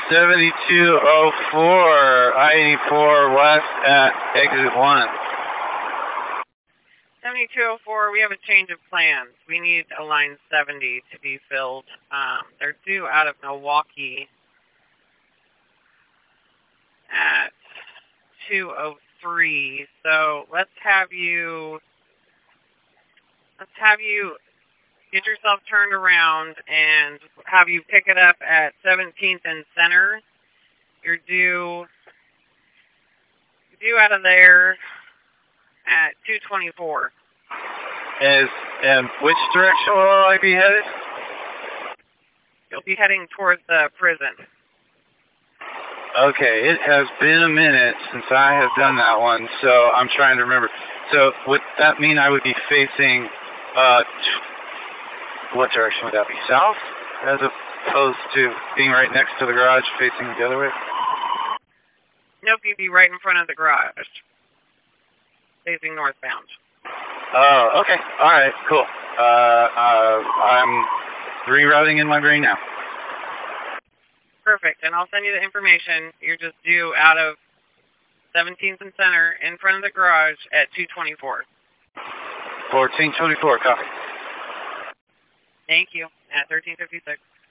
7204, I-84 west at exit 1. 7204, we have a change of plans. We need a line 70 to be filled. They're due out of Milwaukee at 2:03. So let's have you get yourself turned around and have you pick it up at 17th and Center. You're due out of there at 2:24. And which direction will I be headed? You'll be heading towards the prison. Okay, it has been a minute since I have done that one, so I'm trying to remember. So would that mean I would be facing, what direction would that be? South? As opposed to being right next to the garage facing the other way? Nope, you'd be right in front of the garage, facing northbound. Oh, okay. All right, cool. I'm rerouting in my brain now. Perfect, and I'll send you the information. You're just due out of 17th and Center in front of the garage at 2:24. 1424, copy. Thank you, at 1356.